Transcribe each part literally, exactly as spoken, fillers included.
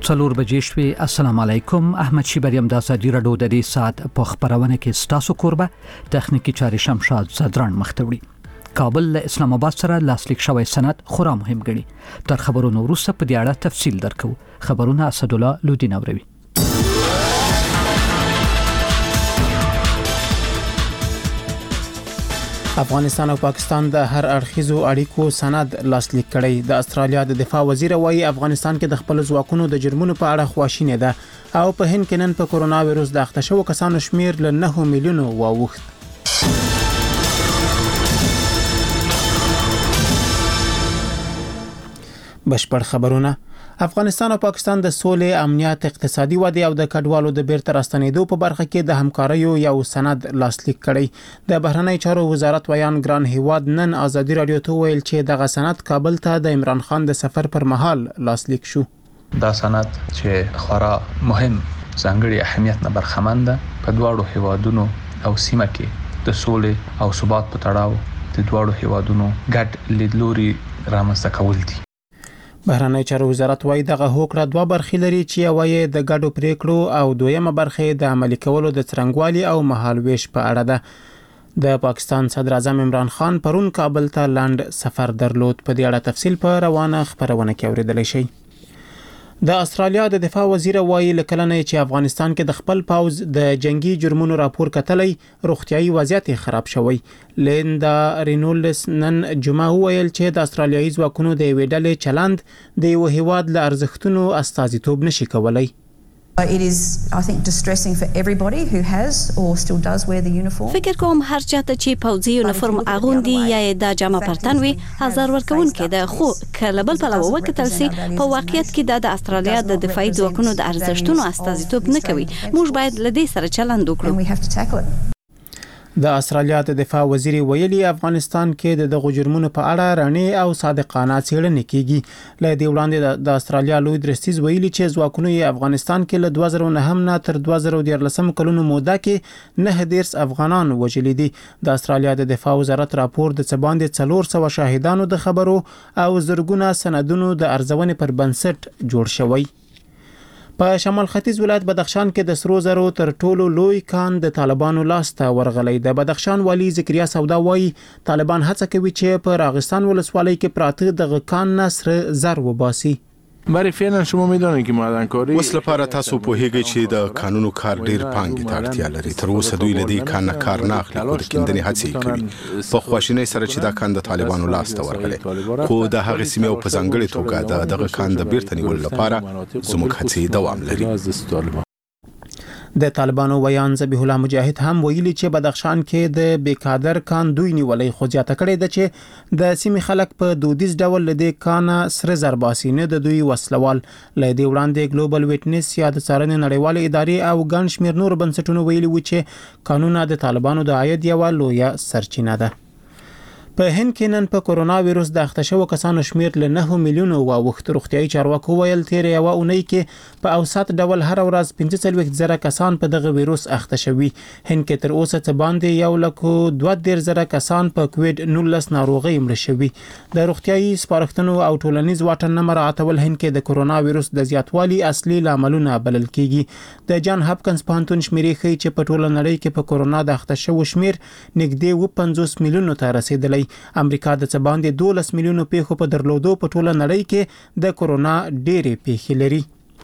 څلور بجې شوې. السلام علیکم. احمد شیبریم د ازادي راډیو د دې سات په خبرونه کې ستاسو کوربه تخنیکی چاري شمشاد زدران مختوړي. کابل له اسلام آباد سره لاسلیک شوی سند خورا مهم ګڼي. تر خبرونو وروسته په دې اړه تفصیل درکو. خبرونه اسد الله لودین اوروي. افغانستان او پاکستان د هر اړخیزو اړیکو سند لاسلیک کړی. د استرالیا د دفاع وزیر وايي افغانستان کې د خپل ځواکونو د جرمونو په اړه خواشینه ده او په هند کې نن په کورونا وایروس د اخته شوو کسانو شمیر له نه میلیونو واوښت. بشپړ خبرونه. افغانستان او پاکستان د سولې، امنیت، اقتصادي ودې او د کډوالو د بیرته راستنېدو په برخه کې د همکاریو یو سند لاسلیک کړی. د بهرنی چارو وزارت ویان ګران هیواد نن ازادي راډیو ته ویل چې دغه سند کابل ته د عمران خان د سفر پر مهال لاسلیک شو. دا سند چې خورا مهم ځانګړي اهمیت نه برخمن ده په دواړو هیوادونو او سیمه کې د سولې او ثبات په تړاو د دواړو هیوادونو ګډ لیدلوري رامنځته کول دي. بهرنی چارو وزارت وايي دغه هوکړه دوه برخې لري چې یوه یې د ګډو پریکړو او دویمه برخه د عملي کولو د څرنګوالي او مهالويش په اړه ده. د پاکستان صدر اعظم عمران خان پرون کابل ته لاند سفر درلود. په دې اړه تفصیل په روانه خبرونه کې اوریدل شي. د استرالیا د دفاع وزیر وايي لکلنه چې افغانستان کې د خپل پاوز د جنگي جرمونو راپور کتلی روغتيایي وضعیت خراب شوی. لیندا رینولډس نن جمعه ویل چې د استرالیایي ځواکونو د یوې ډلې چلند د یو هیواد له ارزښتونو استازیتوب نشي کولای. It is, I think, distressing for everybody who has or still does wear the uniform. فکر کوم هر چاته چې پوځي یونیفورم اغوندي یا د جامه پرتن وي هزار ورکون کې ده، خو کله بل پلو وکتل سي په واقعیت کې د استرالیا د دفاعي ځواکونو د ارزښتونو استازیتوب نه کوي. موږ باید له دې سره چلند وکړو. د استرالیا د دفاع وزیر ویلي افغانستان کې د دغو جرمونو په اړه رڼې او صادقانه څېړنې کیږي. له دې وړاندې د استرالیا لوی درستیز ویلي چې ځواکونو یې افغانستان کې له دوه زره نهه نه تر دوه زره دیارلس کلونو موده کې نه دیرس افغانان وژلي دي. د استرالیا د دفاع وزارت راپور د څه باندې څلور سوه شاهدانو د خبرو او زرګونه سندونو د ارزونې پر بنسټ جوړ شوی. په شمال ختیځ ولایت بدخشان کې د سرو زرو تر ټولو لوی کان د طالبانو لاسته ورغلی. د بدخشان والی ذکریا سودا وایي طالبان هڅه کوي چې په راغستان ولسوالۍ کې پراته دغه کان نه سره زر وباسي. برای فعلا شما میدونید که معدنکاری وس لپاره تاسو پوهیږئ چې د قانونو کار ډیر پانګې ته اړتیا لري. تر اوسه دوی له دې کان نه کار نه اخلي او د کیندنې هڅې کوي. په خواشینۍ سره چې دا کان د طالبانو لاسته ورغلی، خو د هغې سیمې په ځانګړې توګه دغه کان د بیرته نیولو لپاره زموږ هڅې دوام لري. د طالبانو ویان ذبیح الله مجاهد هم ویلي چې بدخشان کې د بیکادر کان دوی نیولای، خو زیاته کړې ده چې د سیمې خلک په دودیز ډول له دې کانه سره زرباسي نه د دوی وسلوال. له دې وړاندې ګلوبل ویټنس یا د څارنې نړیوالې ادارې او ګڼ شمېر نور بنسټونو ویلي و چې قانون د طالبانو د عاید یوه لویه سرچینه ده. په هند کې نن په کورونا وایروس د اخته شوو کسانو شمیر له نه میلیونو واوښت. روغتیایي چارواکو ویل تیر یوه اونۍ کې په اوسط ډول هر ورځ پنځه څلوېښت زره کسان په دغه وایروس اخته شوي. هند کې تر اوسه څه باندې یو لک دوه دېرش زره کسان په کووډ نولس ناروغۍ مړه شوي. د روغتیایي سپارښتنو او ټولنیز واټن نه مراعاتول هند کې د کورونا وایروس د زیاتوالي اصلي لاملونه بلل کیږي. د جان هاپکنز پوهنتون شمیرې ښیي چې په ټوله نړۍ کې په کورونا د اخته شوو شمیر نږدې اووه پنځوس میلیونو ته رسیدلی. امریکا د څه باندې دولس میلیونو پیښو په درلودو په ټوله نړۍ کې د کورونا ډېرې پیښې لري.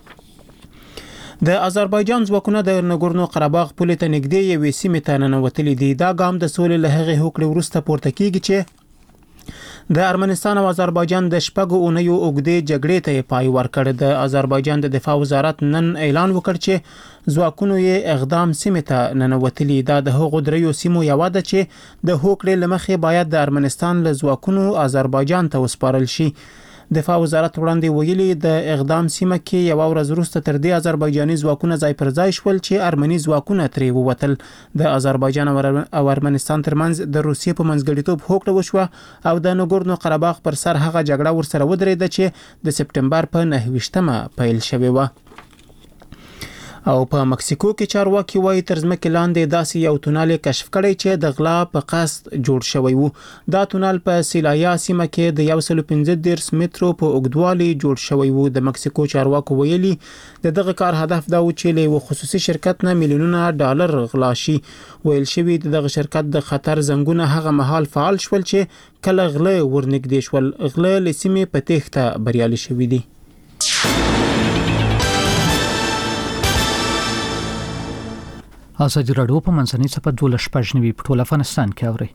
د آذربایجان ځواکونه د نګورنو قرهباغ پولې ته نږدې یوې سیمې ته ننوتلي دي. دا ګام د سولې له هغې هوکړې وروسته پورته کیږي چې د ارمنستان او آذربایجان د شپږو اونیو اوږدې جګړې ته پای ورکړ. د آذربایجان د دفاع وزارت نن اعلان وکړ چې ځواکونو یې اقدام سیمې ته ننوتلي. دا د هغو دریو سیمو یوه ده چې د هوکړې له مخې باید د ارمنستان له ځواکونو آذربایجان ته وسپارل شي. دفاع وزارت وړاندې ویلي د اقدام سیمه کې یو ورځ وروسته تر دې آذربایجاني ځواکونه ځای پر ځای شول چې ارمني ځواکونه ترې ووتل. د آذربایجان او ارمنستان ترمنځ د روسیې په منځګړیتوب هوکړه وشوه او د نګورنو قرهباغ پر سر هغه جګړه ورسره ودرېده چې د سپټمبر په نهه ویشتمه پیل شوې وه. او په مکسیکو کې چارواکي وایي تر ځمکې لاندې داسې یو تونل کشف کړی چې د غلا په قصد جوړ شوی وو. دا تونل په سیلایا سیمه کې د یو سل پنځه دېرش مترو په اوږدوالي جوړ شوی وو. د مکسیکو چارواکو ویلي د دغه کار هدف دا و چې له خصوصي شرکت نه میلیونونه ډالر غلا شي. ویل شوی دغه شرکت د خطر زنګونه هغه مهال فعال شول چې کله غله ورنږدې شول. غله له سیمې په تېښته بریالي شوي دي. ازادي راډیو په منځنۍ صفحه دولس شپږ نوي په ټول افغانستان کې اوري.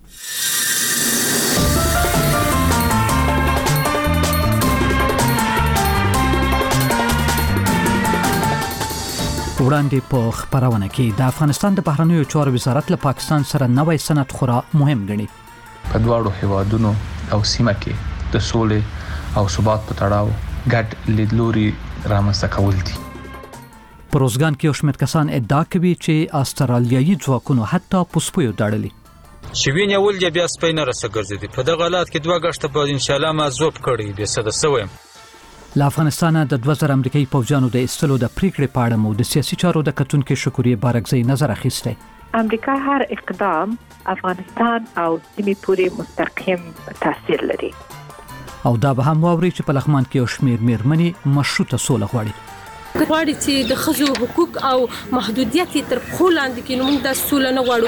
وړاندې په خبرونه کې د افغانستان د بهرنیو چارو وزارت له پاکستان سره نوې سند خورا مهم ګڼي. په دواړو هیوادونو او سیمه کې د سولې او ثبات په تړاو ګډ لیدلوري رامنځته کول دي. پروزګان کې شمېر کسان ادعا کوي چې استرالیایي ځواکونو حتی پوسپیو داړلي. شوین اول دی بیا سپین رسګرځي په دغه حالات کې دوه غشته په ان شاء الله ما زوب کړی به صد سویم. له افغانستان د دوه زره امریکایي پوځیانو د استلو د پریکړې په اړه مو د سیاسي چارو د کتونکو شکوري بارکزی نظر اخیسته. امریکا هر اقدام افغانستان او سیمې پورې مستقیم تاثیر لري. او دا به هم واوري چې په لغمان کې یو شمېر میرمنې مشروطه سوله غواړي. غواړي چې د ښځو حقوق او محدودیت تر پښو لاندې کړي، نو موږ د سوله نه غواړو.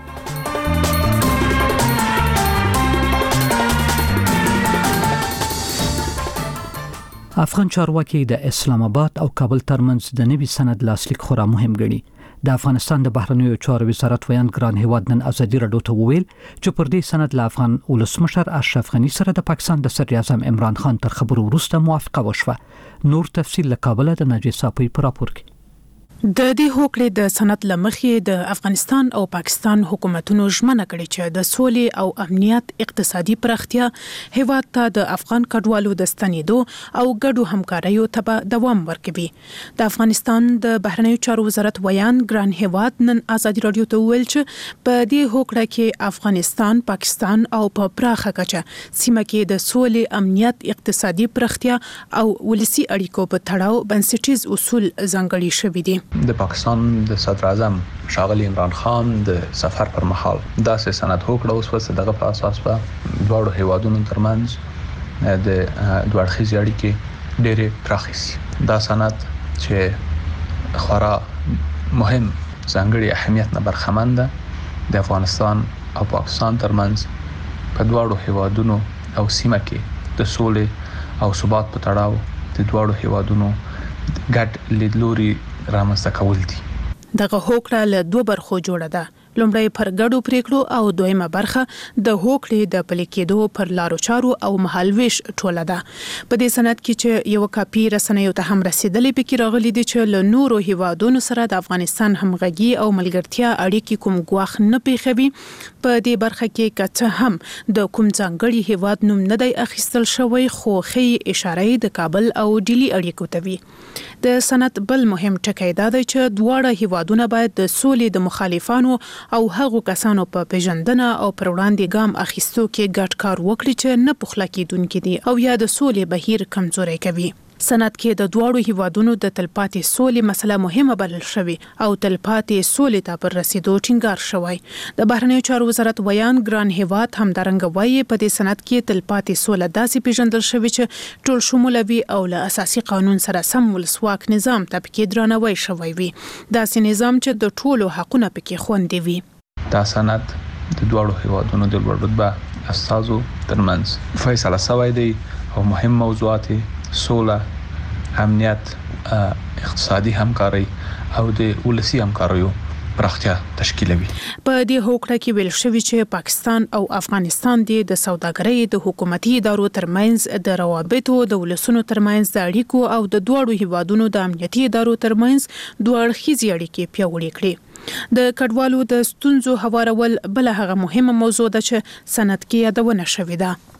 افغان چارواکي د اسلام آباد او کابل ترمنځ د نوي سند لاسلیک خورا مهم ګڼي. د افغانستان د بهرنیو چارو وزارت ویان ګران هیواد نن ازادي راډیو ته وویل چې پر دې سند له افغان ولسمشر اشرف غنی سره د پاکستان د صدر اعظم عمران خان تر خبرو وروسته موافقه وشوه. نور تفصیل له کابل د ناجی صاحب په راپور کې. د دې هوکړې د سند لمخې د افغانستان او پاکستان حکومتونو ژمنه کړې چې د سولې او امنیت اقتصادي پراختیا هیواد ته د افغان کډوالو د ستنېدو او ګډو همکاریو ته دوام ورکوي. د افغانستان د بهرنیو چارو وزارت ویان ګران هیواد نن ازادي راډیو ته ویل چې په دې هوکړه کې افغانستان، پاکستان او په پراخه کچه سیمه کې د سولې، امنیت، اقتصادي پراختیا او ولسي اړیکو په تړاو بنسټیز اصول ځانګړي شوي دي. د پاکستان د صدر اعظم ښاغلي عمران خان د سفر پر مهال داسې سند هوکړه اوس دغه په اساس په دواړو هیوادونو ترمنځ د دوه اړخیزې اړیکې ډېرې پراخې شي. دا سند چې خورا مهم ځانګړي اهمیت نه برخمن ده د افغانستان او پاکستان ترمنځ په دواړو هیوادونو او سیمه کې د سولې او ثبات په تړاو د دواړو هیوادونو ګډ لیدلوري رامنځته کول دي. دغه هوکړه له دوه برخو جوړه ده. لومړی پر ګډو پریکړو او دویمه برخه د هوکړې د پلي کېدو پر لارو چارو او مهالويش ټوله ده. په دې سند کې چې یو کاپي رسنیو ته هم رسیدلې پکې راغلي دي چې له نورو هیوادونو سره د افغانستان همغږي او ملګرتیا اړیکې کوم ګواښ نه پیښوي. په دې برخه کې کته هم د کوم ځانګړي هیواد نوم نه دی اخیستل شوی، خو خې اشاره د کابل او ډیلی اړیکو ته وي. د سند بل مهم ټکی دا دی چې دواړه هیوادونه باید د سولې د مخالفانو او هغو کسانو په پیژندنه او پر وړاندې ګام اخیستو کې ګډ کار وکړي چې نه پخلا کېدونکي دي او یا د سولې بهیر کمزوري کوي. سند کې د دواړو هیوادونو د تلپاتې سولې مسله مهمه بلل شوې او تلپاتې سولې ته پر رسیدو ټینګار شوی. د بهرنیو چارو وزارت ویان ګران هیواد همدارنګه وایي په دې سند کې تلپاتې سوله داسې پیژندل شوې چې ټول شمولوي او له اساسي قانون سره سم ولسواک نظام ته پکې درناوی شوی وي. داسې نظام چې د ټولو حقونه پکې خوندي وي. دا سند د دوړو هیوادونو د لوړ رتبه استازو ترمنځ فیصله شوی دی او مهم موضوعات سوله، امنیت، اقتصادي همکاري او د ولسي همکاریو پراختیا تشکیلوي. په دې هوکړه کې ویل شوی چې پاکستان او افغانستان د سوداګرۍ د حکومتي ادارو ترمنځ د روابطو، د ولسونو ترمنځ د اړیکو او د دوړو هیوادونو د امنیتي ادارو ترمنځ دوه اړخیزې اړیکې پیاوړې کړي. د کډوالو د ستونزو هوارول بل هغه مهمه موضوع ده چې سند کې یادونه شوې ده.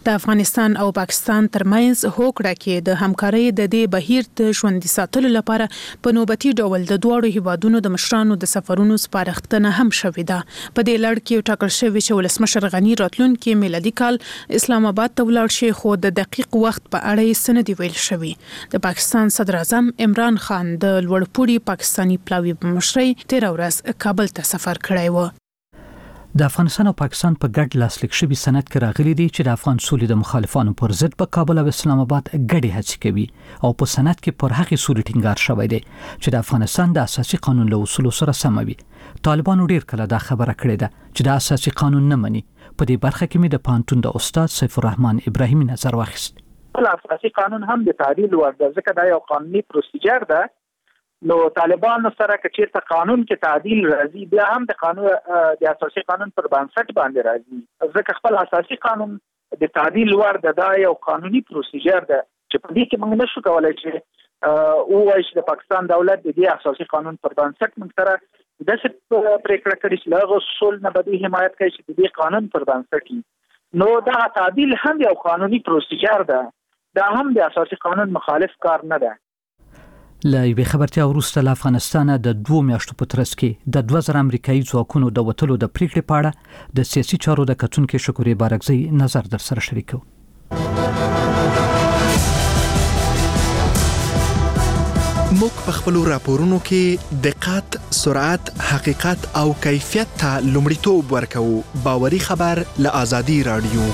د افغانستان او پاکستان ترمنځ هوکړه کې د همکارۍ د دې بهیر د ژوندۍ ساتلو لپاره په نوبتي ډول د دوه هیوادونو د مشرانو د سفرونو سپارښتنه هم شوې ده. په دې لړ کې ټاکل شوی چې ولسمشر غنی راتلونکي میلادي کال اسلام آباد ته ولاړ شي، خو د دقیق وخت په اړه یې سند ویل شوی. د پاکستان صدر اعظم عمران خان د لوړپوړي پاکستانی پلاوی په مشرۍ تیر ورځ کابل ته سفر کړی و. د افغانستان او پاکستان په ګډ لاسلیک شوی سند کې راغلي دي چې د افغان سولې د مخالفانو پر ضد په کابل او اسلام آباد ګډې هڅې کوي او په سند کې پر هغې سولې ټینګار شوی دی چې د افغانستان د اساسي قانون له اصولو سره سم وي. طالبانو ډیر کله دا خبره کړې ده چې د اساسي قانون نه مني. په دې برخه کې مې د پانتون د استاد سیف الرحمن ابراهیمي نظر واخیست. اساسي قانون هم د تعدیل ورته ځکه دا یو قانوني پروسیجر ده. نو طالبانو سره کچیر ته قانون کې تعدیل راځي، بیا هم د قانون د اساسي قانون پر بنسټ باندې راځي. ځکه خپل اساسي قانون د تعدیل ورته دا یو قانوني پروسیجر ده چې په دې کې موږ نشو کولای چې او وایي چې د پاکستان دولت د دې اساسي قانون پر بنسټ موږ سره د څه پریکړه کړې چې له اصول نه به حمایت کوي چې د دې قانون پر بنسټ نو دا تعدیل هم یو قانوني پروسیجر ده. دا هم د اساسي قانون مخالف کار نه ده. له یوې خبرتیا وروسته له افغانستانه د دوه میاشتو په ترڅ کې د دوه زره امریکایي ځواکونو د وتلو د پریکړې په اړه د سیاسي چارو د کتونکو شکوري بارکزی نظر در سره شریکو. موږ په خپل راپورونو کې دقت، سرعت، حقیقت او کیفیت ته لومړیتوب ورکوو. باوري خبر له آزادي رادیو.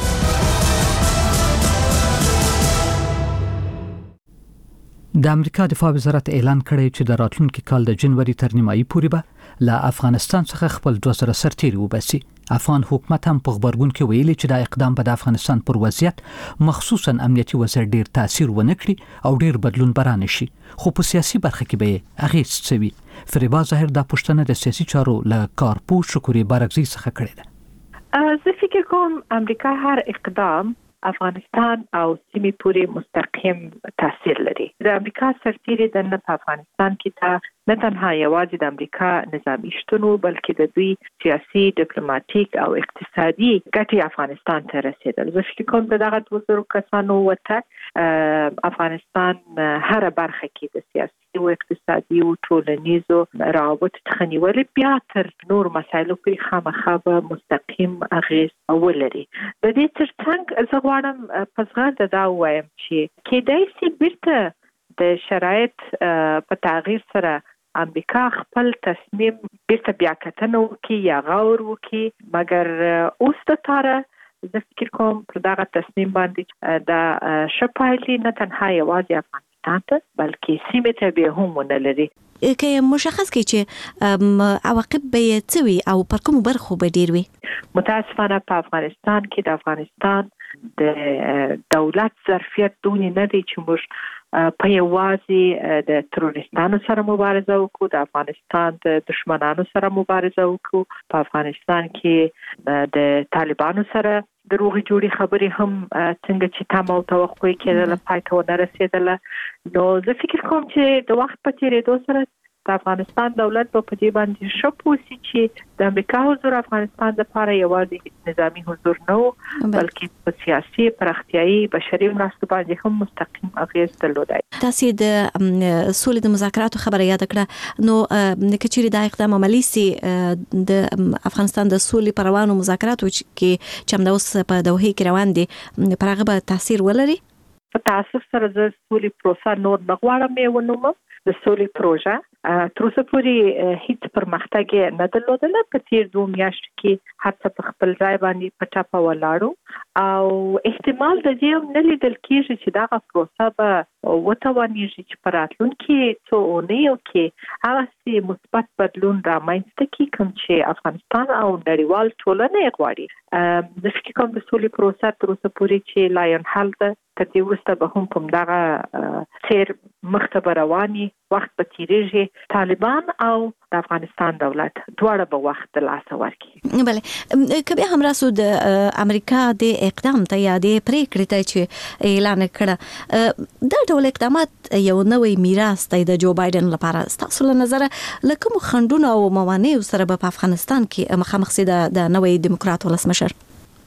د امریکا دفاع وزارت اعلان کړی چې د راتلونکي کال د جنوري تر نیمایي پورې به له افغانستان څخه خپل دوه زره سرتیري وباسي. افغان حکومت هم په خبرګون کې ویلي چې دا اقدام به د افغانستان پر وضعیت مخصوصا امنیتي وضعیت ډیر تاثیر ونه کړي او ډیر بدلون برانه شي، خو په سیاسي برخه کې به اغیز څوي. فریبا ظاهر دا پوښتنه د سیاسي چارو له کارپوه شکوري بارکزی څخه کړې ده. زه فکر کوم امریکا هر اقدام افغانستان او سیمې پورې مستقیم تاثیر لري. د امریکا سرتیري د نه په افغانستان کې ته نه تنها یوازې د امریکا نظامی شتون بلکې د دوی سیاسي، ډیپلوماټیک او اقتصادي ګټې افغانستان ته رسیدل. زه فکر کوم دغه دوه زره کسانو وته افغانستان هر برخه کې د سیاسي او اقتصادي او ټولنیزو روابط تخنیول بیا تر نور مسایلو پورې خامخا به مستقیم اغیز ولري. د دې ترڅنګ زه غواړم په زغرده دا ووایم چې کېدای شي بیرته د شرایط په تغییر سره امریکا خپل تصمیم بیرته بیا کتنه وکړي یا غور وکړي، مګر اوس د تاره زه فکر کوم پر دغه تصمیم باندې دا شپایلی نه تنها یوازې افغانستان ته بلکې سیمې ته به هم ونه لري. که مشخص کړي چې عواقب به څه وي او پر کومو برخو به ډیر وي. متاسفانه په افغانستان کې د افغانستان د دولت ظرفیت دونی نه دی چې موږ په یوازې د تروریستانو سره مبارزه وکړو، د افغانستان د دشمنانو سره مبارزه وکړو، په افغانستان کې د طالبانو سره د روغې جوړې خبرې هم څنګه چې تم او توقع کېدله پای ته ونه رسېدله. نو زه فکر کوم چې د وخت په تېرېدو سره د افغانستان دولت په دې باندې ښه پوه شي چې د امریکا حضور افغانستان لپاره یوازې نظامی حضور نه و بلکې په سیاسي، پراختیایي، بشري مرستو باندې هم مستقیم اغیز درلودای. تاسو د سولې د مذاکراتو خبره یاد کړه، نو کچېرې دا اقدام عملی سي د افغانستان د سولې پر روانو مذاکراتو کې چې هم اوس په دوحه کې روان دي پر هغه به تاثیر ولري؟ په تاسو سره د سولې پروسه نور بغواړم یې ونوم. د سولې پروژه تر اوسه پورې هیڅ پرمختګ نه درلودله. په تیر دوه میاشتو کې هر څه په خپل ځای باندې په ټاپه ولاړو او احتمال د دې هم نه لیدل کېږي چې دغه پروسه به وتوانېږي چې په راتلونکي څو اونیو کې هغسې مثبت بدلون رامنځته کړي کوم چې افغانستان او نړیوال ټولنه یې غواړي. زه فکر کوم د سولې پروسه تر اوسه پورې چې لا ینحل ده، تر دې وروسته به هم په همدغه سیر مخته به رواني، وخت به تېرېږي. طالبان او د افغانستان دولت دواړه به وخت د لاسه ورکړي. بله، که بیا هم راسو د امریکا د اقدام ته یا د پریکړې ته چې اعلان کړه، دا ډول اقدامات یو نوی میراث دی د جو بایدن لپاره. ستاسو له نظره له کومو خنډونو او موانعو سره به په افغانستان کې مخامخ سي د نوی دیموکرات ولسمشر؟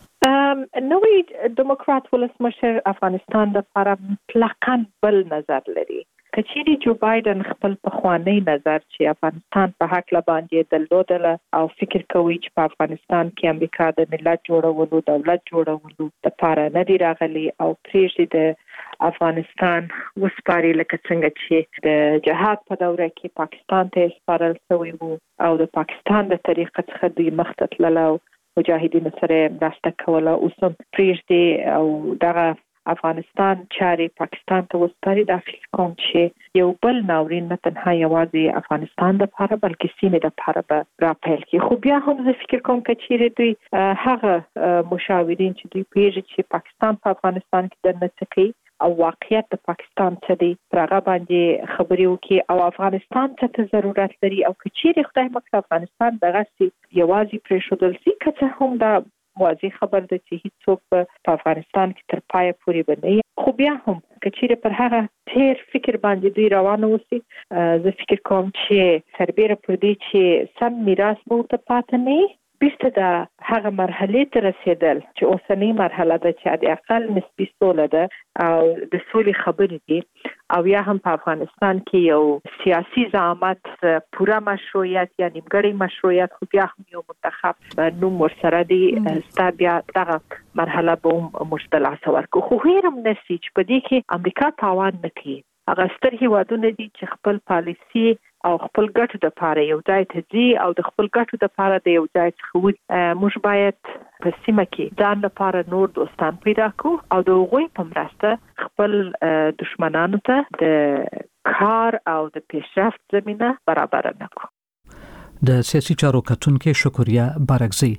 نوې دیموکرات ولسمشر افغانستان لپاره مطلقاً بل نظر لري. کچېرې جو بایدن خپل پخوانی نظر چې افغانستان په حق باندې درلودله او فکر کوي چې په افغانستان کې امریکا د ملت جوړولو دولت جوړولو لپاره نه دی راغلی او پرېږدي د افغانستان وسپاري لکه څنګه چې د جهاد په دوره کې پاکستان ته سپارل شوی وو او د پاکستان د طریقه څخه دوی مخته تلل او مجاهدینو سره مرسته کوله. اوس هم پرېږدي او دغه افغانستان چارې پاکستان ته وسپاري. دا فکر کوم چې یو بل ناورین نه تنها یوازې افغانستان لپاره بلکې سیمې لپاره به راپیل کړي. خو بیا هم زه فکر کوم که چیرې دوی هغه مشاورین چې دوی پوهېږي چې پاکستان په افغانستان کې دننه څه کوي او واقعیت د پاکستان څه دی پر هغه باندې خبرې وکړي او افغانستان څه ضرورت لري او که چیرې خدای مکړه افغانستان دغسې یوازې پرېښودل شي که څه هم دا واضح خبر ده چې هیڅوک په افغانستان کې تر پایه پورې به نه وي. خو بیا هم که چیرې پر هغه تیر فکر باندې دوی روان اوسي زه فکر کوم چې سربیره پر دې چې سم میراث به ورته پاتې نه وي بیرته د هغه مرحلې ته رسېدل چې اوسنۍ مرحله ده چې د اقل نسبي سوله ده او د سولې خبرې دي او یا هم په افغانستان کې یو سیاسي زعامت پوره مشروعیت یا نیمګړی مشروعیت خو بیا هم یو منتخب نوم ورسره دی ستا بیا دغه مرحله به هم موږ د لاسه ورکړو. خو هېر هم نشي چې په دې کې امریکا تاوان نه کوي. هغه ستر هیوادونه دي چې خپل پالیسي او خپل ګټو لپاره یو ځای ته ځي او د خپل ګټو لپاره د یو ځای څخه وځي. موږ باید په سیمه کې ځان لپاره نور دوستان پیدا کړو او د هغوی په مرسته خپل دشمنانو ته د کار او د پیشرفت زمینه برابر نه کړو. د سیاسي چارو کتونکو شکریا بارکزی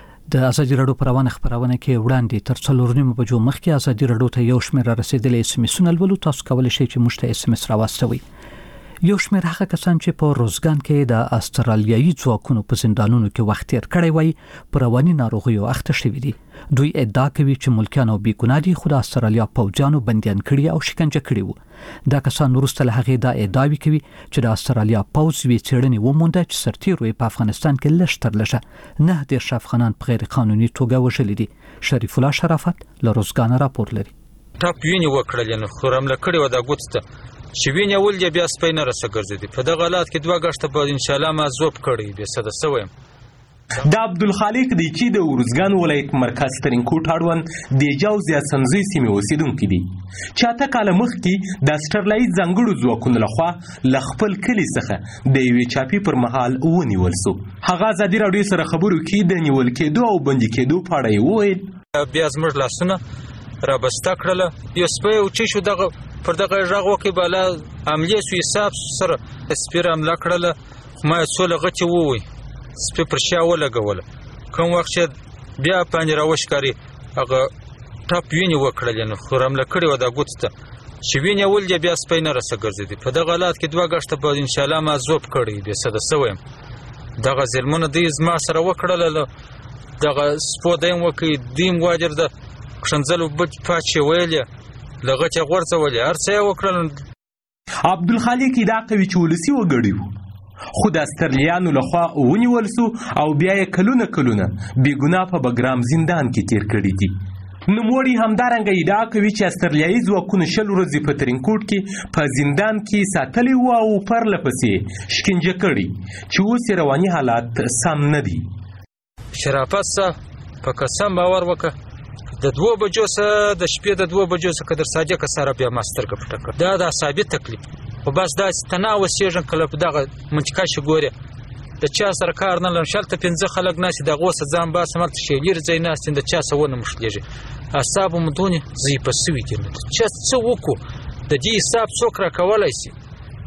د ازادي رادیو پروانه خبرونه کې وړاندې تر څلور نیمو بجو مخکې ازادي رادیو ته یو شمېر رسیدلې اس ام اس ولولو. تاسو کولای شئ چې موږ ته اس ام اس راوستوي. یو شمېر هغه کسان چې په روزګان کې د استرالیایي ځواکونو په زندانونو کې وخت تیر کړی وای پر رواني ناروغیو اخته شوي دي. دوی ادعا کوي چې ملکیان او بیګناه دي خو د استرالیا پوځیانو بندیان کړي او شکنجه کړي وو. دا کسان وروسته له هغې دا ادعاوې کوي چې د استرالیا پوځ وی څېړنې ومونده چې سرتیرو په افغانستان کې لږ تر لږه نه دېرش افغانان په غیر قانوني توګه وژلي دي. شریف الله شرافت له روزګان راپور لري. ټاپ ویني وکړل نو خرم لکړی و دا ګوتته چې ویني ول دی بیا سپینه رسه ګرځي. په دغه حالات کې دوه غشته به ان شاء الله ما زوب کړی به صد سویم. د عبدالخالق دی چې د ورزګان ولایت مرکز ترینکوټ اړوند د جاوزیا سنځي سیمې اوسیدونکو دي چې اته کال مخکې د استرالایي ځانګړو ځواکونو لخوا ل خپل کلی څخه د یوې چاپی پر مهال ونیول شو. هغه ازادي راډیو سره خبرو کې د نیول کېدو او بندي کېدو په اړه وویل. بیا زموږ لاسونه را بسته کړل یو سپی او چې شو دغه پر دغه ژغ وکي بالا عملیه سو حساب سره سپیر عمله کړل ما څول غچ ووي سپی پر شا ولګول کوم وخت چې بیا پاندې راوښکاري هغه ټاپ ویني وکړل نو خرم لکړی و دا ګوتته چې ویني ول دی بیا سپینه رسه ګرځي. په دغه حالات کې دوه غشته به ان شاء الله ما زوب کړی به صد سویم. دغه ظلمونه د زما سره وکړل دغه سپو دیم وکي دیم واجر د خنځلو بچ پاتې ویلې لغه چې غورځولې هر څه وکړل. عبدالخالق دا کوي چې ولسی وګړي خو د استرلیانو لخوا ونیول سو او بیا یې کلونه کلونه بیګناه په بګرام زندان کې تیر کړي دي. نوموړي همدارنګه ادعا کوي چې استرالیایي ځواکونو شل ورځې په ترینکوټ کې په زندان کې ساتلي وو او پرله پسې شکنجه کړي چې اوس رواني حالات سم نه دي. شرافت څه په قسم باور وکړه د دوه بجو سره د شپې د دوه بجو سره قدر صادق سره بیا ماستر کا پټک دا د ثابت تکلیف او بس دا تناو سیژن کله په دغه منچکا شي ګوره د چا سره کار نه لم شلته پنځه خلک ناس د غوسه ځان با سمت شیلیر ځای ناس د چا سونه مشلېږي حساب مدونی زی په سوي کې چې څه وکړو د دې حساب څوک را کولای شي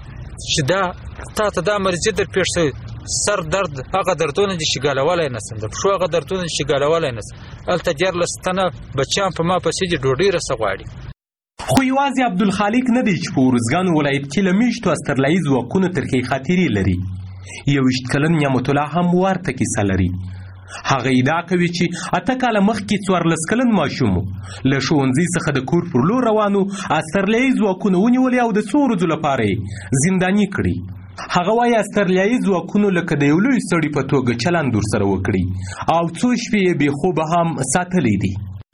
چې دا تا ته دا مرزي در پیښ شي سر درد هغه دردونه دي چې ګالوالای نه سند شو هغه دردونه چې ګالوالای نه الته جر لستنه بچان په ما پسې دي ډوډۍ رسه غواړي. خو یوازې عبدالخالق نه دی چې په ورزګان ولایت کې له میشتو استرلایي ځواکونو ترکې خاطرې لري. یوویشت کلن نعمت الله هم ورته کیسه لري. هغه ادعا کوي چې اته کاله مخکې څوارلس کلن ماشوم له ښوونځي څخه د کور پر لور روانو استرلیایي ځواکونو ونیولې او د څو ورځو لپاره یې زنداني کړي. هغه وایي استرلیایي ځواکونو لکه د یو لوی سړي په توګه چلند ورسره وکړي او څو شپې یې بې خوبه هم ساتلی دي.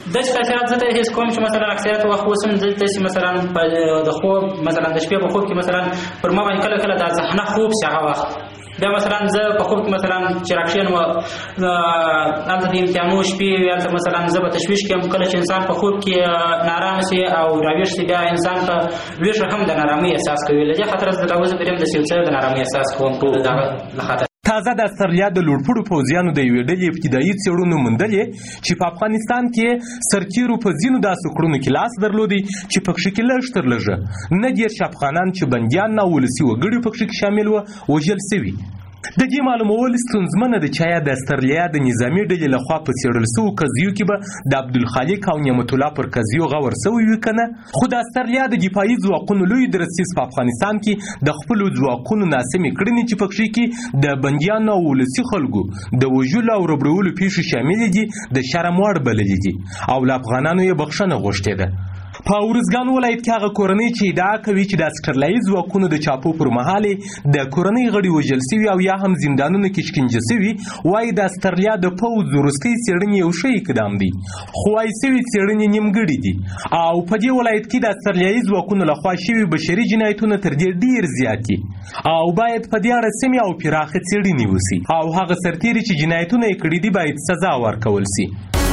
د تاثیرات زه ته هیڅ کوم چې مثلا اکثریت وخت وسم دلته چې مثلا د خوب مثلا د شپې په خوب کې مثلا پر ما باندې کله کله د ذهنه خوب شي هغه وخت بیا مثلا زه په خوب کې مثلا چې راکشین و هلته د امتحانو شپې هلته مثلا زه به تشویش کړم کله چې انسان په خوب کې نارامه شي او راویښ شي بیا انسان په ویښه هم د نارامۍ احساس کوي له دې خاطر زه د اوس دریم د سلسله د نارامۍ احساس کوم د دغه له خاطر تازه د استرالیا د لوړپوړو پوځیانو د یوې ډلې ابتدایي څېړنو موندلې چې په افغانستان کې سرتیرو په ځینو داسې کړنو کې لاس درلودی چې پکښې کې لږ تر لږه نه دېرش افغانان چې بندیان نه ولسي وګړي پکښې کې شامل وه وژل سوي. د دې معلومول ستونزمنه ده چې آیا د استرالیا د نظامي ډلې لخوا په څېړل سوو قضیو کې به د عبدالخالق او نعمت الله پر قضیو غور سوی وي که نه. خو د استرالیا د دفاعي ځواکونو لوی درسیز په افغانستان کې د خپلو ځواکونو ناسمې کړنې چې پکښې کې د بندیانو او ولسي خلکو د وژلو او ربړولو پیښې شاملې دي د شرم وړ بللې دي او له افغانانو یې بخښنه غوښتې ده. په ارزګان ولایت کې هغه کورنۍ چې ادعا کوي چې د استرالایي ځواکونو د چاپو پر مهال د کورنۍ غړي وژل سوي او یا هم زندانونو کې شکنجه سوي وایي د استرالیا د پوځ وروستۍ څېړنې یو ښه اقدام دی خو وایي سوي څېړنې نیمګړې دي او په دې ولایت کې د استرالیایي ځواکونو لخوا شوي بشري جنایتونه تر دې ډېر زیات دي او باید په دې اړه سمې او پراخه څېړنې وسي او هغه سرتیري چې جنایتونه یې کړي دي باید سزا ورکول سي.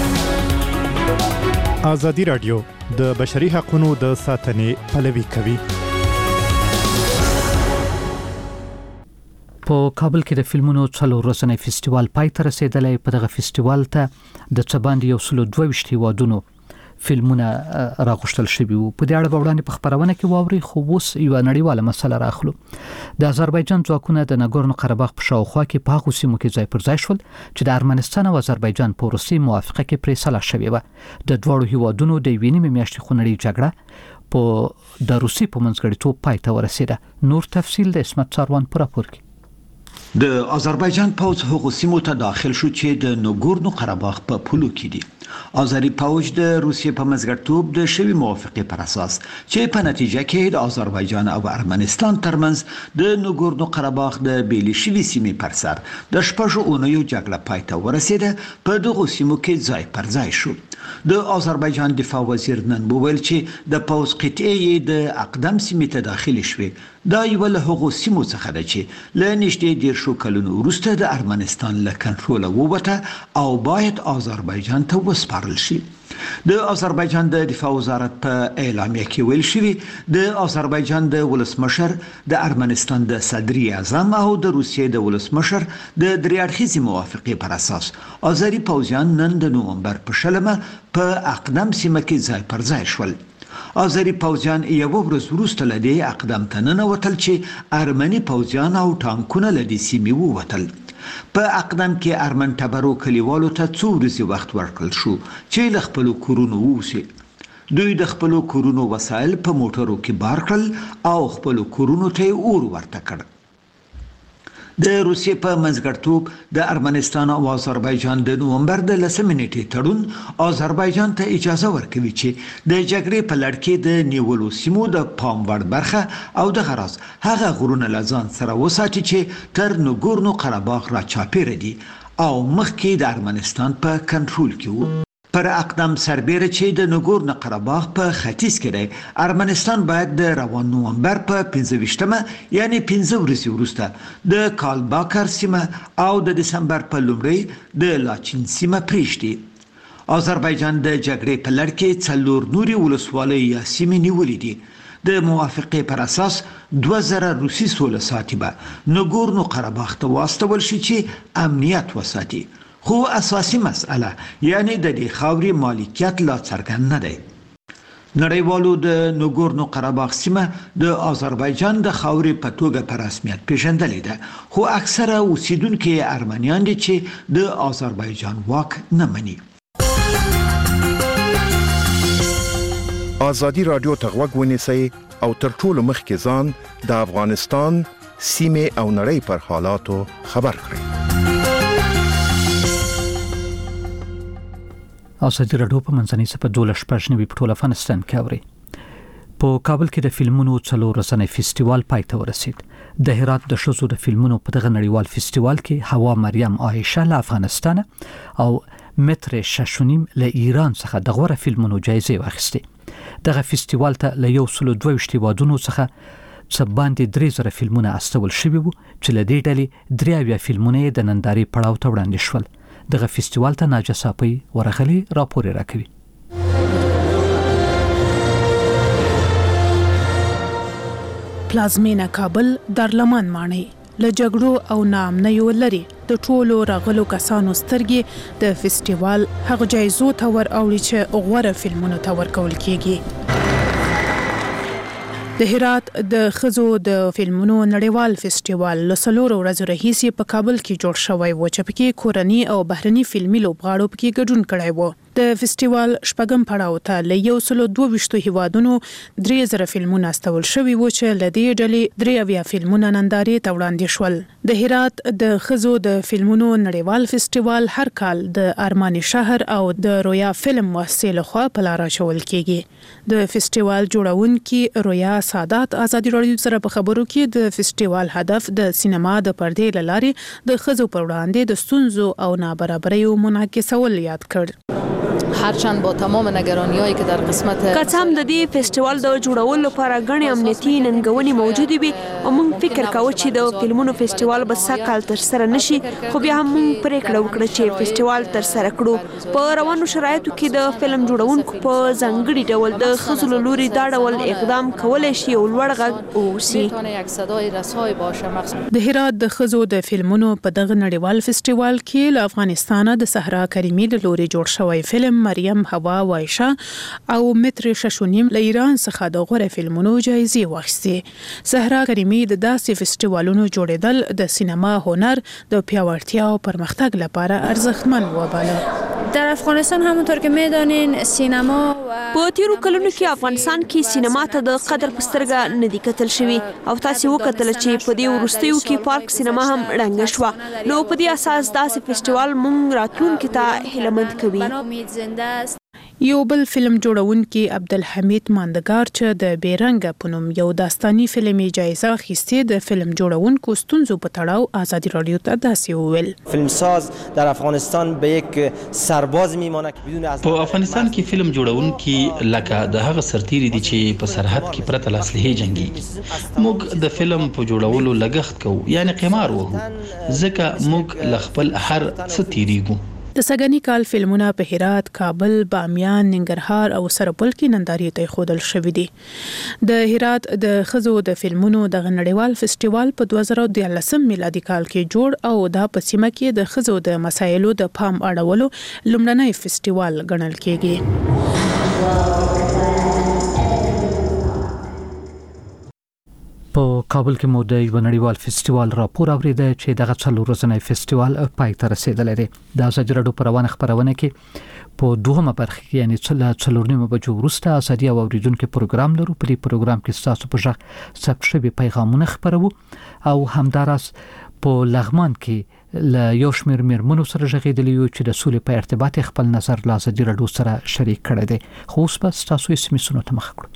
ازادي راډیو د بشري حقوقو د ساتنې پلوي کوي. په کابل کې د فلمونو څلور ورځنی فستیوال پای ته رسیدلی. په دغه فستیوال ته د څه باندې یو سل دوه ویشت هیوادونو فلمونه راغوښتل شوي وو. په دې اړه به وړاندې په خپرونه کې واورئ، خو اوس یوه نړیواله مسله راخلو. د آذربایجان ځواکونه د ناګورنو قرهباغ په شاوخوا کې په هغو سیمو کې ځای پر ځای شول چې د ارمنستان او آذربایجان په وروستۍ موافقه کې پرې سلا شوې وه. د دواړو هیوادونو د یوې نیمې میاشتې خونړۍ جګړه په د روسیې په منځګړیتوب پای ته ورسېده. نور تفصیل د اسمت ساروان په راپور کې. د آذربایجان پوځ هغو سیمو ته داخل شو چې د ناګورنو قرهباغ په پولو کې دي. آذری پوځ د روسیې په منځګړیتوب د شوی موافقه پر اساس چې په نتیجه کې د آذربایجان او ارمنستان ترمنځ د ناګورنو قرهباغ د بیل شوی سیمې پر سر د شپږو اونیو جګړه پای ته ورسېده. په دغو سیمو کې ځای پر ځای شو. د آذربایجان دفاع وزیر نن وویل چې د پوځ قطعې د اقدم سیمې ته داخلي شوې. دا یو له هغو سیمو څخه ده چې له نږدې دیرشو کلونو وروسته د ارمنستان له کنټروله ووته او باید آذربایجان ته وسپارل شي. د آذربایجان د دفاع وزارت په اعلامیه کې ویل شوی د آذربایجان د ولسمشر د ارمنستان د صدر اعظم او د روسیې د ولسمشر د درې اړخیزې موافقې پر اساس آذری پوځیان نن د نومبر په شلمه په اقدم سیمه کې ځای پر ځای شول. آذری پوځیان یو ورځ وروسته له دې اقدام ته ننوتل چې ارمني پوځیان او ټانکونه له دې سیمې ووتل. په اقدام کې ارمن ټبرو کلیوالو ته څو ورځې وخت ورکړل شو چې له خپلو کورونو ووځي. دوی د خپلو کورونو وسایل په موټرو کې بار کړل او خپلو کورونو ته اور ورته کړ. د روسیې په منځګړیتوب د ارمنستان او آذربایجان د نومبر د لسمې نیټې تړون آذربایجان ته اجازه ورکوي چې د جګړې په لړ کې د نیولو سیمو د پام وړ برخه او د غراز هغه غرونه له ځان سره وساتي چې تر ناګورنو قرهباغ را چاپیره دي او مخکې د ارمنستان په کنټرول کې وو. پر اقدام سربیره چې د ناګورنو قرهباغ په ختیځ کې دی، ارمنستان باید د روان نومبر په پنځه ویشتمه یعنی پنځه ورځې وروسته د کالباکر سیمه او د دسمبر په لومړۍ د لاچین سیمه پریږدي. آذربایجان د جګړې په لړ کې څلور نورې ولسوالۍ یا سیمې نیولې دي. د موافقې پر اساس دوه زره روسي سوله ساتي به ناګورنو قرهباغ ته واستول شي چې امنیت وساتي. خو اساسي مسأله یعنی د دې خاورې مالکیت لا څرګند نه دی. نړیوالو د ناګورنو قرهباغ سیمه د آذربایجان د خاورې په توګه په رسمیت پیژندلې ده، خو اکثره اوسیدونکي ارمنیان دي چې د آذربایجان واک نه مني. ازادي رادیو ته غوږ ونیسئ او تر ټولو مخکې ځان د افغانستان سیمې او نړۍ پر حالاتو خبر کړئ. ازادي راډیو په منځنۍ سپه دوله شپږ نوي په ټول افغانستان کې اوري. په کابل کې د فلمونو څلور ورځنی فستیوال پای ته ورسید. د هرات د ښځو د فلمونو په دغه نړیوال فستیوال کې حوا مریم عائشه له افغانستان او متر ششونیم له ایران څخه د غوره فلمونو جایزه واخیسته. دغه فستیوال ته له یو سل دوه ویشت هیوادونو څخه څه باندې درې زره فلمونه استول شوي وو چې له دې ډلې درې اویا فلمونه د نندارې پړاو ته وړاندې شول. دغه فستیوال ته ناجیه صافی ورغلي راپور راکوي. پلازمینه کابل دارلمان ماڼۍ له جګړو او ناامنیو لري د ټولو راغلو کسانو سترګې د فستیوال هغه جایزو ته ور اوړي چې غوره فلمونو ته ورکول کیږي. د هرات د خزو د فلمونو نړیوال فستیوال له څلورو ورځو راهیسې په کابل کې جوړ شوی و چې پکې کورني او بهرني فلمي لوبغاړو پکې ګډون کړی و. د فستیوال شپږم پړاو ته له یو سل دوه ویشت هیوادونو درې زره فلمونه استول شوي و چې له دې ډلې درې اویا فلمونه نندارې ته وړاندې شول. د هرات د خزو د فلمونو نړیوال فستیوال هر کال د ارماني شهر او د رویا فلم مؤسسې لخوا په لار اچول کیږي. د فستیوال جوړونکي رویا سادات ازادي راډیو سره په خبرو کې د فستیوال هدف د سینما د پردې له لارې د خزو پر وړاندې د ستونزو او نابرابریو منعکسول یاد کړ. هرچند با تمام نگرانی‌هایی که در قسمت قسم د دې فستیوال د جوړولو لپاره غني امنیتي ننګونې موجود وي او موږ فکر کوو چې د فلمونو فستیوال به سکهال تر سره نشي، خو بیا هم موږ پریکړه وکړه چې فستیوال تر سره کړو. په روانو شرایطو کې د فلم جوړونکو په ځانګړي ډول د خزو له لوري دا ډول اقدام کولای شي او لوړ غږ اوسي. د هرات د خزو د فلمونو په دغه نړیوال فستیوال کې له افغانستان د صحرا کریمي د لوري جوړ شوی فلم مریم هوا وایشا او متر ششونیم له ایران څخه د غوره فلمونو جایزې واخیستې. صحرا کریمي د داسې فستیوالونو جوړېدل د سینما هنر د پیاوړتیا او پرمختګ لپاره ارزښتمن وباله. در افغانستان همونطور که میدانین سینما په تیرو کلونو کې افغانستان کې سینما ته د قدر په سترګه نه دی کتل شوی او تاسو وکتل چې په دې وروستیو کې پارک سینما هم ړنګه شوه. نو په دې اساس داسې فستیوال مونږ راتلونکي ته هیلهمند کوي. یو بل فلم جوړونکي عبدالحمید ماندګار چې د بیرنګ په نوم یو داستاني فلمي جایزه اخیستې د فلم جوړونکو ستونزو په تړاو ازادي راډیو ته داسې وویل. فیلمساز در افغانستان به یک سرباز میمانه که بدون از په افغانستان کې فلم جوړونکي لکه د هغه سرتیری دي چې په سرحد کې پرته له اسلحې جنگي. موږ د فلم په جوړولو لګښت کوو، یعنی قمار وهو، ځکه موږ له خپل هر څه تیریږو. د سګنی کال فلمونه په هرات، کابل، بامیان، ننګرهار او سرپل کې نندارې ته خودل شوې دي. د هرات د خزو د فلمونو د نړیوال فستیوال په دوه زره دیارلسم میلادي کال کې جوړ او د پسیمه کې د خزو د مسایلو د پام اړولو لومړنی فستیوال ګڼل کېږي. په کابل کې مو د یو نړیوال فستیوال راپور اوریده چې دغه څلور ورځنی فستیوال پای ته رسیدلی دی. د ازادي راډیو په روانه خپرونه کې په دوهمه برخه کې یعنی څلور نیمه بجو وروسته ازادي او اوریدونکو پروګرام لرو. په دې پروګرام کې ستاسو په ژغ ثبت شوي پیغامونه خپرو او همداراز په لغمان کې له یو شمېر میرمنو سره ژغېدلي یو چې د سولې په ارتباط خپل نظر له ازادي راډیو سره شریک کړی دی. خو اوس به ستاسو ایس ایم ایسونو ته مخه کړو.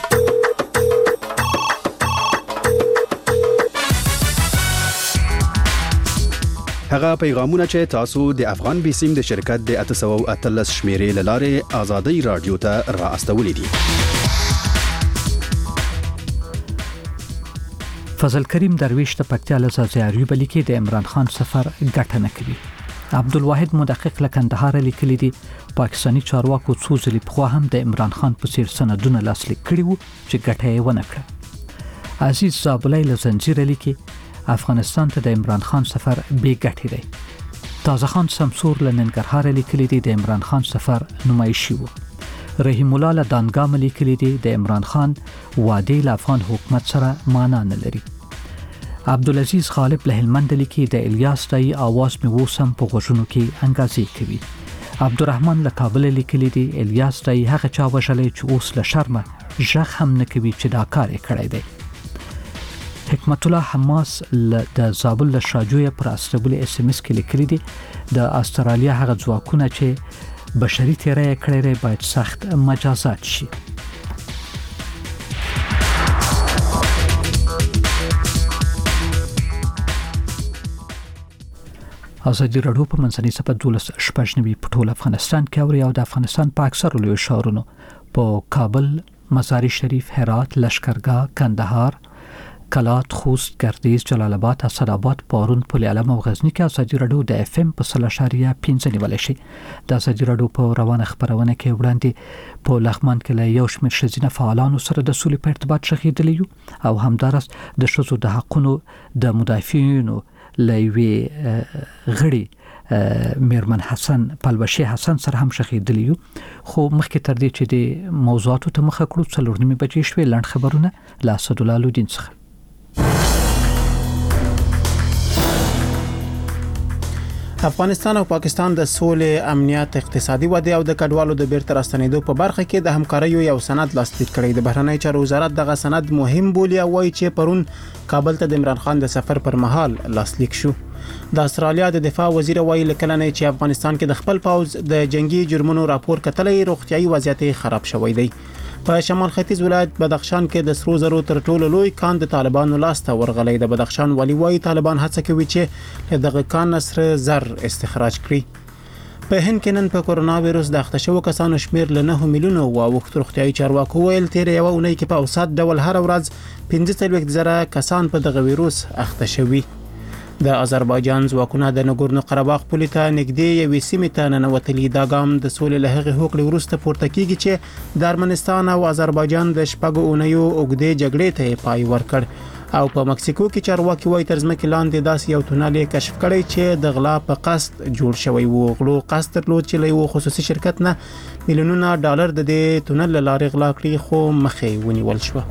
هغه پیغامونه چې تاسو د افغان بیسیم د شرکت د اته سوه او اتلس شمیرې له لارې ازادي رادیو ته را استولې دي. فضل کریم درویش د پکتیا له زیاریوب لیکي د عمران خان سفر ګټه نه کوي. عبدالواحد مدقق له کندهار لیکلي دي پاکستانی چارواکو څو ځلې پخوا هم د عمران خان په څیر سندونه لاسلیک کړي وو چې ګټه یې ونه کړه. عزیز زابلای له زنجیر لیکي افغانستان ته د عمران خان سفر بې ګټې دی. تازه خان سمسور له ننګرهار لیکلي دي د عمران خان سفر نمایشي وو. رحیم الله له دانګام لیکلي دي د عمران خان وعده له افغان حکومت سره معنا نه لري. عبدالعزیز غالب له هلمند لیکي د الیاس دای आवाज مې وسم په غوښونو کې انګازې کوي. عبدالرحمن له کابل لیکلي دي الیاس دای هغه چا وژلی چې اوس له شرمه ژغ هم نه کوي چې دا کار یې کړی دی. حکمت الله حماس د زابل له شاجوی پر استرابل اس ام اس کې لیکلي دي د استرالیا هغه ځواکونه چې بشري تیری کړی باید سخت مجازات شي. ازادي راډیو په منځنۍ صفحه دولس شپږ نوي په ټول افغانستان کې اوري او د افغانستان په اکثر لوی ښارونو په کابل، مزار شریف، هرات، لشکرګاه، کندهار، کلات، خوست، گردیز، جلال آباد، اسداباد، پارون، پل علم او غزنی کې ازادي راډیو د اف ام په صله اشاریه پنځه نیول شي. د ازادي راډیو په روانه خبرونه کې وړاندې په لغمان کې له یو شمېر ښځینه فعالانو سره د سولې په ارتباط شخیدلی او همدارس د ښځو د حقونو د مدافعینو لوی غړي میرمن حسن پلوشي حسن سره هم شخیدلی خو مخکې تر دې چې د موضوعاتو ته مخه کړو څلور نیمه بجې شوې لنډ خبرونه له اسدالله لودین څخه. افغانستان او پاکستان د سولې، امنیت، اقتصادي ودې او د کډوالو د بیرته راستنېدو په برخه کې د همکاریو یو سند لاسلیک کړی. د بهرنی چارو وزارت دغه سند مهم بولي او وایي چې پرون کابل ته د عمران خان د سفر پر مهال لاسلیک شو. د استرالیا د دفاع وزیر وایي لکه نه چې افغانستان کې د خپل پوز د جنگي جرمونو راپور کتلې روغتيایي وضعیت خراب شوی دی. په شمال ختیځ ولایت بدخشان کې د سرو زرو تر ټولو لوی کان د طالبانو لاسته ورغلی. د بدخشان والي وایي طالبان هڅه کوي چې دغه کان سره زر استخراج کړي. په هند کې نن په کورونا وایرس د اخته شوو کسانو شمیر له نه میلیونه واوښت. روغتیایي چارواکو ویل تیر یو اونۍ کې په اوسط ډول هر ورځ پنځه څلوېښت زره کسان په دغه وایرس اخته شوي. د آذربایجان ځواکونه د نګورنو قرهباغ پولې ته نږدې یوې سیمې ته ننوتلي. دا ګام د سولې له هغې هوکړې وروسته پورته کیږي چې د ارمنستان او آذربایجان د شپږو اونیو اوږدې جګړې ته پای ورکړ. او په مکسیکو کې چارواکي وایي تر ځمکې لاندې داسې یو تونل کشف کړی چې د غلا په قصد جوړ شوی و. غلو قصد درلود چې له یو خصوصي شرکت نه میلیونونه ډالر د دې تونل له لارې غلا کړي خو مخې ونیول شوه.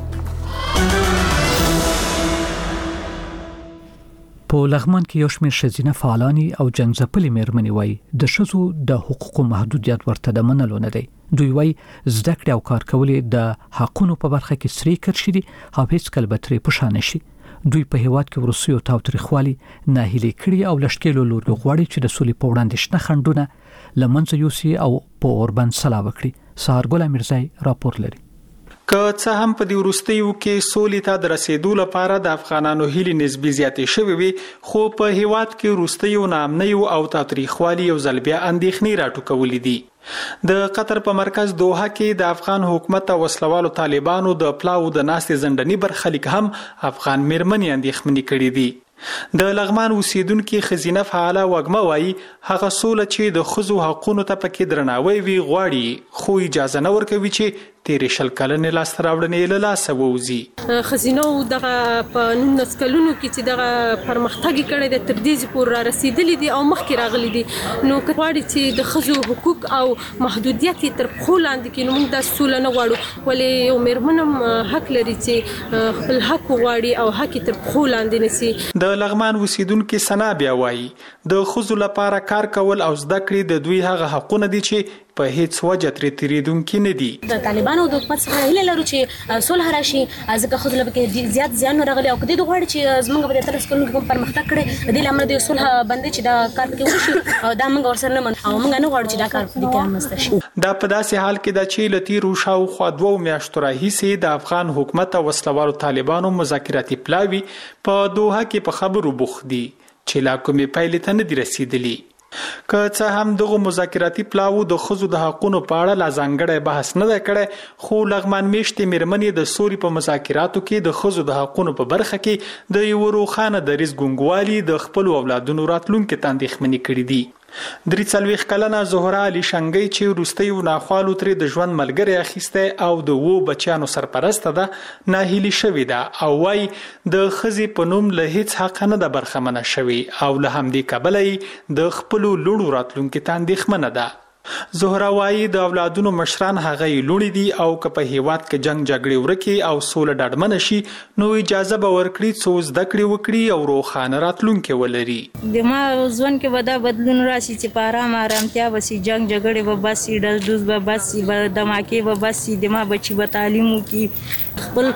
په لغمان کې یو شمېر ښځینه فعالانی او جنګځپلې میرمنې وایي د ښځو د حقوقو محدودیت ورته د منلو نه دی. دوی وایي زده کړې او کار کولې د حقونو په برخه کې سرې کرښې دي او هیڅکله به ترې پشا نه شي. دوی په هیواد کې وروستیو تاوتریخوالي ناهیلي کړي او له ښکېلو لوري غواړي چې د سولې په وړاندې شنه خنډونه له منځه یوسي او په اوربند سلا وکړي. سهارګل امیرزی راپور لري. که څه هم په دې وروستیو کې سولې ته د رسیدو لپاره د افغانانو هیلې نسبي زیاتې شوې وي خو په هیواد کې وروستیو ناامنیو او تاوتریخوالي یو ځل بیا اندېښنې راټوکولې دي. د قطر په مرکز دوحه کې د افغان حکومت او وسلوالو طالبانو د پلاو د ناستې زندنی برخلیک هم افغان میرمنې اندېښمنې کړې دي. د لغمان اوسیدونکو خزینه فعاله وګمه وایي هغه سوله چې د ښځو حقونو ته پکې درناوی وي غواړي خو اجازه نه ورکوي چې تیرې شل کلنې لاسته راوړنې له لاسه ووځي. خزینه دغه په نولس کلونو کې چې دغه پرمختګ کړی د تر دې پورې را رسیدلی دي او مخکې راغلي دي نو غواړي چې د ښځو حقوق او محدودیت تر پښو لاندې کې نو موږ د سوله نه غواړو ولې یو میرمنم حق لري چې خپل حق غواړي او حق تر پښو لاندې نسی. د لغمان اوسیدونکو سنا بیا وایي د ښځو لپاره کار کول او زده کړې د دوی هغه حقونه دي چې په هیڅ وجه ترې تیریدونکي نه دي. د طالبانو د حکومت څخه هیله لرو چې صلح راشي ځکه ښځو له کې زیات زیان راغلی او کدی د غواړي چې زموږ په تلس کلونو کې پرمختګ کړي د دې لامل د صلح باندې چې دا کار کوي وشي او دا موږ ورسره نه من او موږ نه غواړو چې دا کار دې کې رامنځته شي. دا په داسې حال کې د چې لتی روشاو خو دوه میاشتو راهیسې د افغان حکومت او وسلوالو طالبانو مذاکراتي پلاوی په دوحه کې په خبرو بوخت دي چې لا کومې پایلې ته نه دي رسیدلي. که څه هم دغه مذاکراتي پلاو د ښځو د حقونو په اړه لا ځانګړی بحث نه دی کړی خو لغمان میشتې میرمنې د سولې په مذاکراتو کې د ښځو د حقونو په برخه کې د یو روښانه دریځ ګونګوالي د خپلو اولادونو راتلونکي ته اندېښمنې کړي دي. درې څلوېښت کلنه زهره علي شنګۍ چې وروستیو ناخوالو ترې د ژوند ملګری اخیستی او د اوو بچیانو سرپرسته ده ناهیلي شوې ده او وایي د ښځې په نوم له هیڅ حقه نه ده برخمنه شوې او له همدې کبله یې د خپلو لوڼو راتلونکي ته اندېښمنه ده. زهره وایي د اولادونو مشران هغه یې لوڼې دي او که په هیواد کې جنگ جګړې ورکې او سوله ډاډمنه شي نو اجازه به ورکړي څو زده کړې وکړي او روښانه راتلونکی ولري. د ما ژوند کې به دا بدلون راشي چې په ارام ارامتیا به سي جنگ جګړې به بس سي ډز ډوز به بس سي دماکې به بس سي د ما بچي به تعلیم وکړي خپل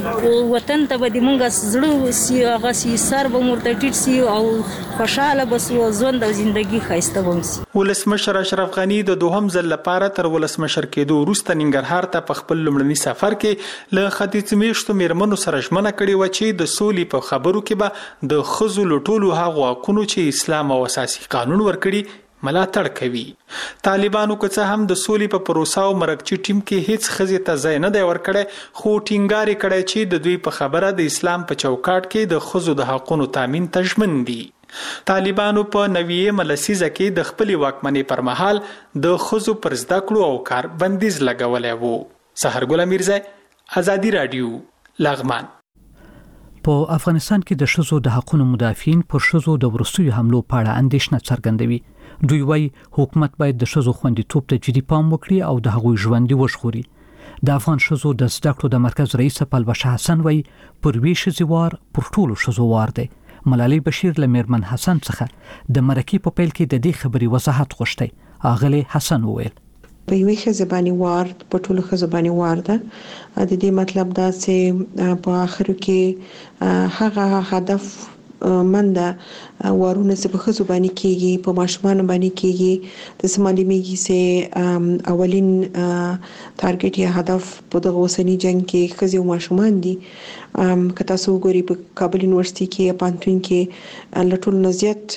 د وطن ته به د مونږ زړه سي هغه سي سر به مرته ټیټ سي او خوشاله به سو ژوند او ژوندۍ ښایسته به سي. ولسمشر اشرف غني غنی د دوهم ځل لپاره تر ولسمشر کېدو وروسته ننګرهار ته په خپل لومړني سفر کې له ختیځ میشتو میرمنو سره ژمنه کړې و چې د سولې په خبرو کې به د ښځو له ټولو هغو حقونو چې اسلام او اساسي قانون ورکړي ملاتړ کوي. طالبانو که څه هم د سولې په پروسه او مرکچي ټیم کې هیڅ ښځې ته ځای نه دی ورکړی، خو ټینګار یې کړی چې د دوی په خبره د اسلام په چوکاټ کې د ښځو د حقونو تامین ته ژمن دي. طالبانو په نویمه لسیزه کې د خپلې واکمنۍ پر مهال د ښځو پر زده کړو او کار بندیز لګولی و. سحرګل امیرزی، ازادي راډیو، لغمان. په افغانستان کې د ښځو د حقوقو مدافعین پر ښځو د وروستیو حملو په اړه اندېښنه څرګندوي. دوی وايي حکومت باید د ښځو خوندیتوب ته جدي پام وکړي او د هغوی ژوند وژغوري. د افغان ښځو د زده کړو د مرکز رئیس پلوشه حسن وايي پر وی ښځې وار پر ټولو ښځو وار دی. ملالۍ بشیر له میرمن حسن څخه د مرکې په پیل کې د دې خبرې وضاحت غوښتی. اغلی حسن وویل په یوې ښځې باندې وار په ټولو ښځو باندې وار ده. د دې مطلب دا چې په آخر کې هغه هدف منده وارونه چې په ښځو باندې کېږي، په ماشومانو باندې کېږي، د سمالمیږي چې اولین ټارګټ یا هدف په دغه اوسنی جنگ کې ښځې او ماشومان دي. که تاسو وګورئ په کابل یونیورسيټي کې یا پانتون کې له ټولو نه زیات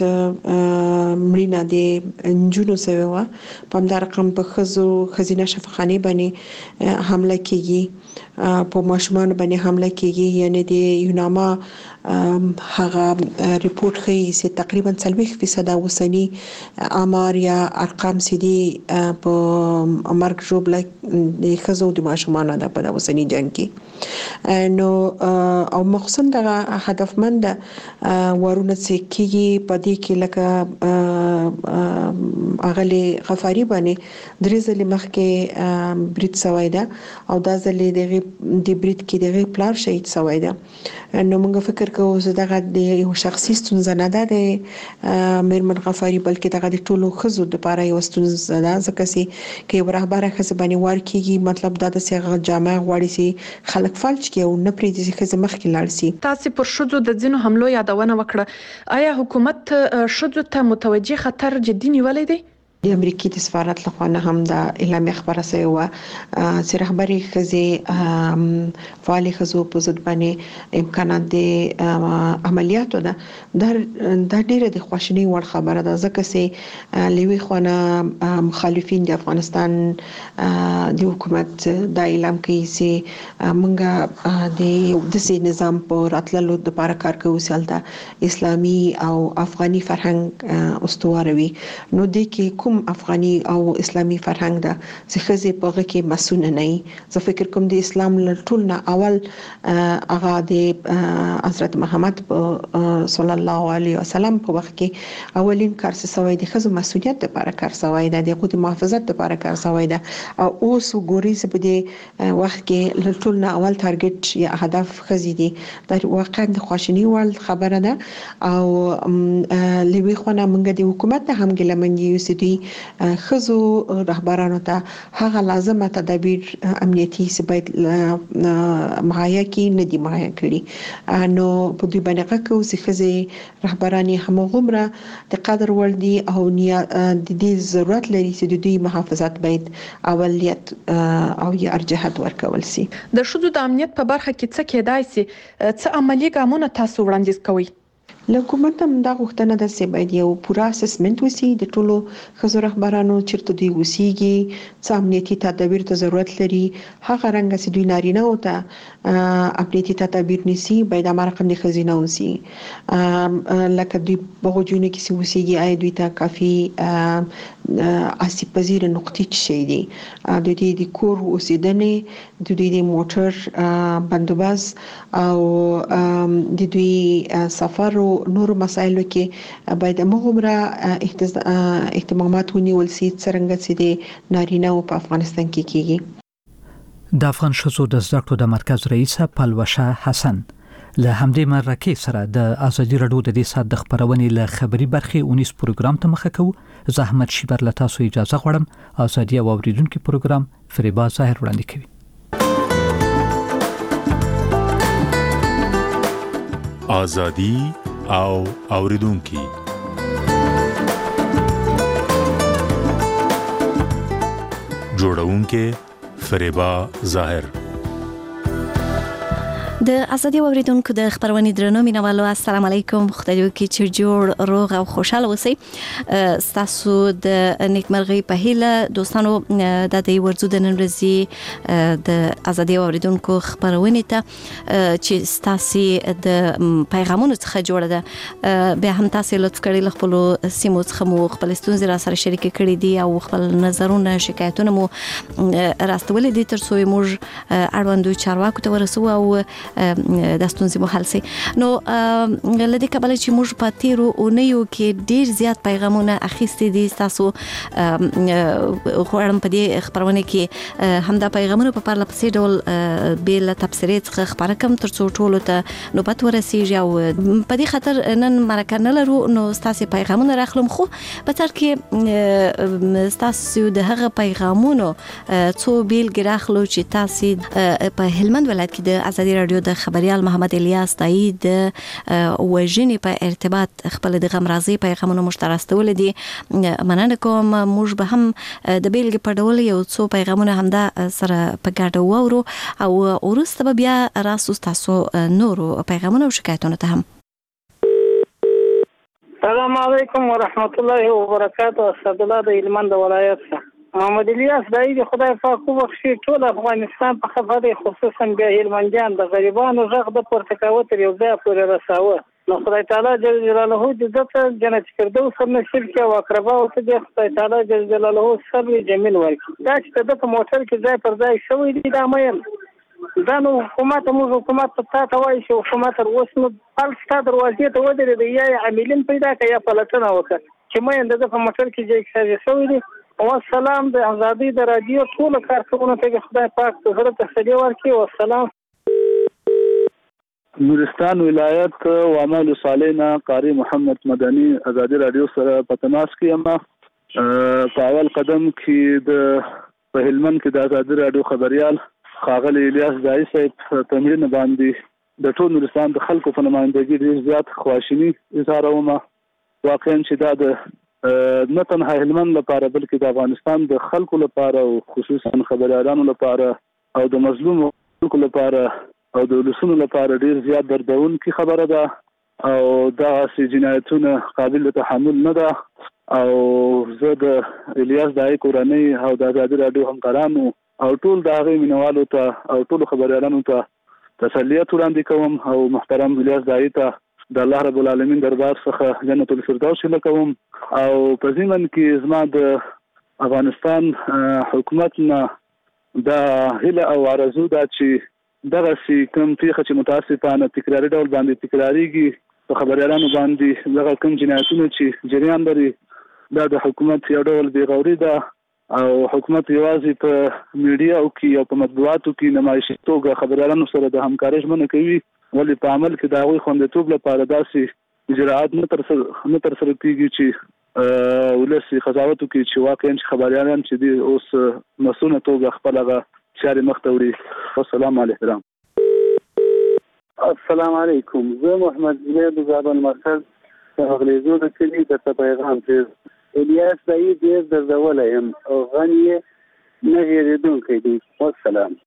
مړینه د نجونو سوې وه. په همدا رقم په ښځو ښځینه شفاخانې باندې حمله کېږي، په ماشومانو باندې حمله کېږي. یعنی د یوناما هغه ریپورت ښیي چې تقریبا څلوېښت فیصده اوسني آمار یا ارقام چې دي په مرګ ژوبله د ښځو د ماشومانو ده په اوسني جنګ کې. نو او مخصوصا دغه هدفمند وارونه چې کېږي په دې کې لکه اغلی غفاری باندې درې ځلې مخکې برید شوی ده او دا ځلې دغه د برید کې دغه پلار شهید شوی ده. نو موږ فکر کوو چې دغه د یو شخصي ستونزه نه ده د میرمن غفاری، بلکې دغه د ټولو ښځو لپاره یو ستونزه ده. ځکه چې که یو رهبره ښځه باندې وار کېږي، مطلب دا ده چې هغه جامع غواړي چې خلک فلج کړي او نه پرېږدي چې ښځې مخکې لاړ شي. تاسو پر ښځو د ځینو حملو یادونه وکړه. آیا حکومت ښځو ته متوجه خطر جدي نیولې دی؟ د امریکای د سفارت لخوا نه هم د اعلامیه خبره شوې و چې رهبري ښځې فعال ښځو په ضد باندې امکانات د عملیاتو ده. دا د ډیره د خوشنۍ وړ خبره ده، ځکه چې لوی خونه مخالفین د افغانستان د حکومت د اعلان کوي چې موږ د داسې نظام په راتللو لپاره کار کوو چې اسلامي او افغاني فرهنګ استواروي. نو د کې کوم افغاني او اسلامي فرهنګ ده چې ښځې په هغه کې مسؤل نه وي. زه فکر کوم د اسلام له ټول نه اول هغه د حضرت محمد صلی الله علیه وسلم په وخت کې اولین کار څه سوی د ښځو مسؤلیت لپاره کار سوی ده، د خود محافظت لپاره کار سوی ده. او اوس وګورئ چې په دې وخت کې له ټول نه اول ټارګټ یا هدف ښځې دي. دا واقعا د خوشنۍ وړ خبره ده. او لوی خونه موږ د حکومت نه هم ګیلمن یو چې دوی ښځو رهبرانو ته هغه لازمه تدابیر امنیتي چې باید مهیا کې نه دي مهیا کړي. نو په دوی باندې غوښتو چې ښځې رهبراني همغومره د قدر وړ دي او د دې ضرورت لري چې د دوی محافظت باید اولیت او یا ارجحیت ورکول شي. د ښځو د امنیت په برخه کې څه کېدای شي؟ څه عملی ګامونه تاسو وړاندیز کوئ؟ له حکومت هم دا غوښتنه ده چې باید یو پوره اسسمنت وشي د ټولو ښځو رهبرانو چیرته دوی اوسېږي، څه امنیتي تدابیر ته ضرورت لري، هغه رنګه چې دوی نارینه‌و ته امنیتي تدابیر نیسي باید همغه رقم د ښځینه اوسي. لکه دوی په غوجونو کې چې اوسېږي آیا دوی ته کافي آسیب پذیر نقطې څه شي دي، د دوی د کور اوسېدنې، د دوی د موټر بندوبست او د دوی سفر او نور مسایلو کې باید موږ اهتمامات ونیول شي څنګه چې د نارینه او په افغانستان کې کیږي. د افغان ښځو د زده کړو د مرکز رئیس پلوشه حسن له همدې مرکې سره د ازادي راډیو د دې سات د خبرونې له خبري برخې اونیس پروګرام ته مخه کوو. زحمت شیبر له تاسو اجازه غواړم. ازادي او اوریدونکو پروګرام فریبا ظاهر وړاندې کوي. ازادي او اوریدونکو جوړونکې فریبا ظاهر. د ازادي اوریدونکو د خبرونې درنو مینوالو السلام علیکم. خدای دې وکړي چې جوړ روغ او خوشاله اوسئ. ستاسو د نیکمرغۍ په هیله دوستانو د دې ورځو د نن ورځې د ازادي اوریدونکو خبرونې ته چې ستاسو د پیغامونو څخه جوړه ده به هم تاسو لطف کړئ خپل سیمو څخه مو خپل ستونزې را سره شریک کړئ دي او خپل نظرونه شکایتونه مو راستولې دي تر څو موږ اړوندو چارواکو ته ورسو او د ستونزې مو حل شي. نو لدې کبل چې موږ په تیرو اونیو کې ډیر زیات پیغامونه اخیستي دي تاسو غواړم په دې خبرونه کې هم دا پیغامونه په پرله پسې ډول بیل تفسیري څخه خبره کوم تر څو ټولو ته نوبت ورسیږي او په دې خاطر نن مرکه نه لرو نو تاسو پیغامونه راخلم خو په تر کې تاسو د هغه پیغامونو څو بیل ګراخلو چې تاسو په هلمند ولایت کې د ازادي رادیو د خبريال محمد الیاس تایید وژنې په ارتباط خپل د غمرازي پیغامونو مشترکول دي. مننه کوم. موږ به هم د بیلګې په ډول یو څو پیغامونه هم دا سره په ګډه وورو او ورسته بیا راسو تاسو نورو پیغامونه او شکایتونه ته هم. السلام علیکم ورحمت الله وبرکاته. اسد الله د هلمند ولایت محمد الیاس دای خدای پاک وبخښي ټول افغانستان په خبره خصوصا بیا هلمندیان د غریبانو غږ د پورتکاوت یو ځای پورې رساوه. نو خدای تعالی جل جلاله دې د جنت فردوس نصیب کړي او اقربا او دې خدای تعالی جل جلاله صبر جمیل ورکړي. دا چې د موټر کې ځای پر ځای شوی دی دا مې دا نو حکومت موږ حکومت ته ته وایي چې حکومت تر اوس نو خپل ستاد دروازې ته ودرېد یا عاملین پیدا کړي یا پلټنه وکړي چې مې د موټر کې ځای شوی دی. والسلام د ازادي د رادیو ټول کارکونکو ته خدای پاک زړه تسلی ورکړي. والسلام. نورستان ولایت وعمل صالحنا قاری محمد مدني ازادي رادیو سره په تماس کې یم. په اول قدم کې د په هلمند کې د ازادي رادیو خبريال خاغلی الیاس دای صاحب تمرین باندې د ټول نورستان د خلکو په نمائندګۍ ډیر زیات خواشینی اظهارومه. واقعا چې دا د نه تنها هلمند لپاره بلکې د افغانستان د خلکو لپاره او خصوصا خبريالانو لپاره او د مظلوم خلکو لپاره او د ولسونو لپاره ډیر زیات دردونکې خبره ده او دا سي جنایتونه قابل تحمل نه ده. او زه د الیاس دای کورنۍ او د ازادي رادیو همکارانو او ټول د هغه مینوالو ته او ټول خبريالانو ته تسلیت وړاندې کوم او محترم الیاس دای ته د الله رب العالمین دربار څخه جنت الفردوس لکوم. او په ځمن کې زما د افغانستان حکومت نه د هله او ارزو دا چې دغه سي کوم پیښه چې متاسفانه تکراري ډول باندې تکراریږي په خبريالانو باندې دغه کوم جنایتونه چې جریان لري دا د حکومت یو ډول بې غوري ده او حکومت یوازې په میډیا او کې او په مطبوعاتو کې نمایشي توګه خبريالانو سره د همکارۍ ژمنه کوي ولې په عمل کې دا غوي خوندیتوب لپاره داسې اجراءات نه تر نه تر سره کیږي چې ولسی قضاوتو کې چې واقعا خبريالان چې دي اوس مسؤل توګه خپل هغه چاري مخته وړي. والسلام علیکم. السلام علیکم. زه محمد زید زابن مرکز غلیزو د کلی د پیغام ته الیاس دای دې درځولم او غنی نه هېریدونکې دي. والسلام.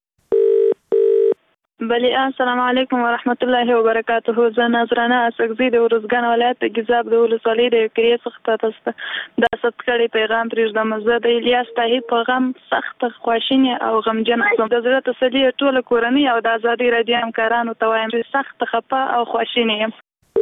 بله السلام علیکم ورحمت الله وبرکاته. زه نظرانه اسقزی د ورزګان ولایت د ګیزاب د ولسوالۍ د کریې څخه تاسو د ستکړې پیغام پرېږدم. زه د الیاس طاهر پیغام سخت خواشینی او غمجن یم. د زړه تسلی ټول کورنۍ او د ازادي رادیو همکارانو ته وایم چې سخت خفه او خواشینی یم.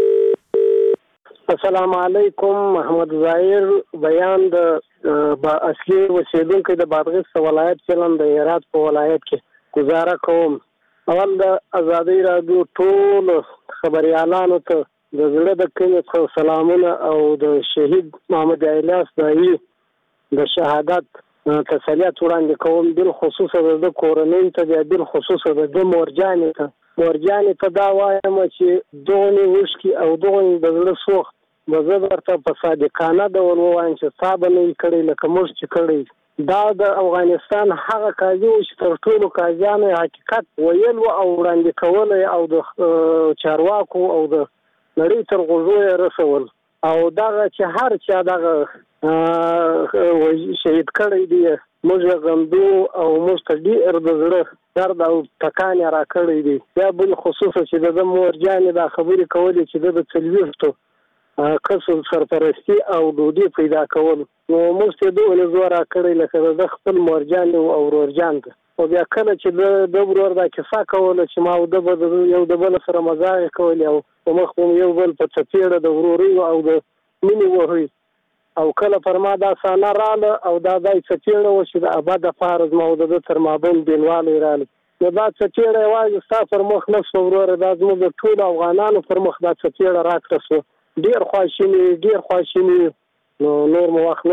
السلام علیکم. محمد ظاهر بیان د اصلي اوسیدونکو د بادغیس ولایت چلن د هرات په ولایت کې گزاره کوم. اول د ازادي رادیو ټول خبريالانو ته د زړه د کینې سلامونه او د شهید محمد الیاس دای د شهادت تسلیت وړاندې کوم. بل خصوصا د کورنۍ ته د بل خصوصا د مورجانې ته مورجانې ته دا وایم چې دونی وشکي او دونی د زړه سوخت بزه ورته په صادقانه ډول وایم چې صاحب نه کړي لکه موږ چې کړي. دا د افغانستان هغه قاضي چې تر ټولو قاضیانو حقیقت ویل او وړاندې کول او د چارواکو او د نړۍ تر غوږو رسول او دا چې هر چا دغه شهید کړی دی موږ غندو او موږ ته ډېر د زړه درد او ټکان را کړی دی. بیا بل خصوصا چې د مورجانې دا خبرې کولې چې د څلوېښتو کسو سرپرستي او ډوډۍ پیدا کول نو موږ ته دوه زوړ را کړی لکه د خپل مورجان او ورورجان او بیا کله چې د ورور دا کیسه کوله چې ما د یو د بل سره مزاح کول او مخ یو بل په څپېړه د وروري او د مینې وهي او کله پر ما دا سانه رااله او دا دای څپېړه و چې د ابد فارز ما د تر مابین بینواله رااله نو دا څپېړه یوازې ستا پر مخ نه شو وروره دا زموږ د ټولو افغانانو پر مخ دا څپېړه راکړه شو. ډېر خواشیني ډېر خواشیني نو نور مو وخت